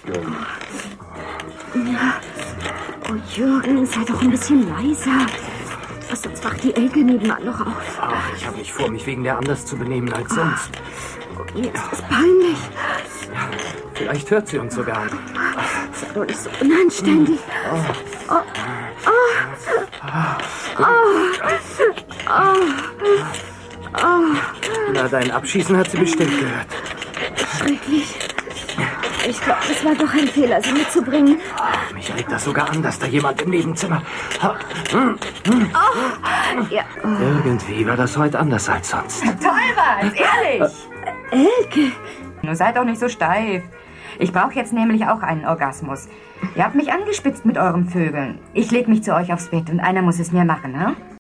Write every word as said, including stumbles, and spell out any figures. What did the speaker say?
Ja. Oh, Jürgen, sei doch ein bisschen leiser. Sonst wacht die Elke nebenan noch auf. Ach, ich habe nicht vor, mich wegen der anders zu benehmen als sonst. Oh, mir ist das peinlich. Ja, vielleicht hört sie uns sogar. Sei doch nicht so unanständig. Oh. Oh. Oh. Oh. Oh. Na, dein Abschießen hat sie bestimmt gehört. Schrecklich. Ich glaube, es war doch ein Fehler, sie mitzubringen. Oh, mich regt das sogar an, dass da jemand im Nebenzimmer... Oh. Ja. Irgendwie war das heute anders als sonst. Toll war's, ehrlich. Äh, Elke. Nur seid doch nicht so steif. Ich brauche jetzt nämlich auch einen Orgasmus. Ihr habt mich angespitzt mit euren Vögeln. Ich leg mich zu euch aufs Bett und einer muss es mir machen, ne?